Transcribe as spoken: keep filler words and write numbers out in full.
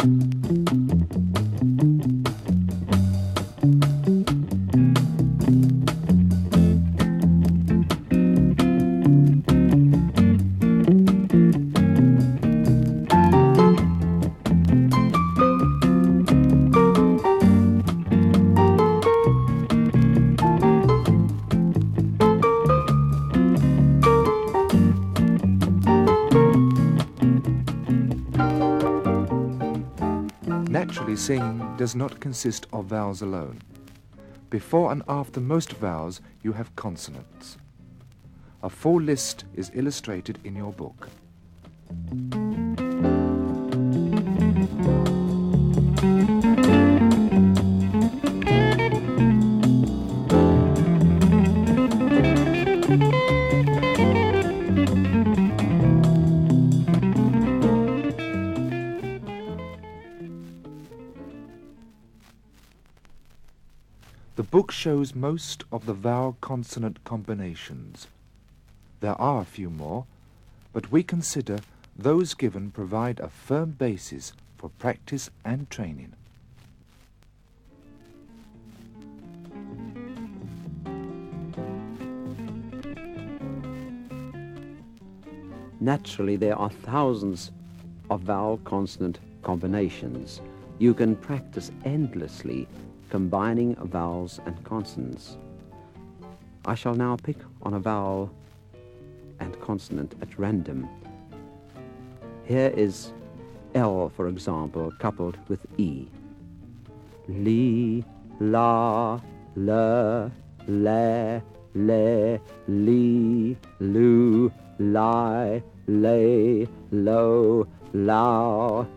Naturally, singing does not consist of vowels alone. Before and after most vowels, you have consonants. A full list is illustrated in your book. The book shows most of the vowel-consonant combinations. There are a few more, but we consider those given provide a firm basis for practice and training. Naturally, there are thousands of vowel-consonant combinations. You can practice endlessly combining vowels and consonants. I shall now pick on a vowel and consonant at random. Here is L, for example, coupled with E. Li, la, le, le, le, li, lu, li, le, lo, lao,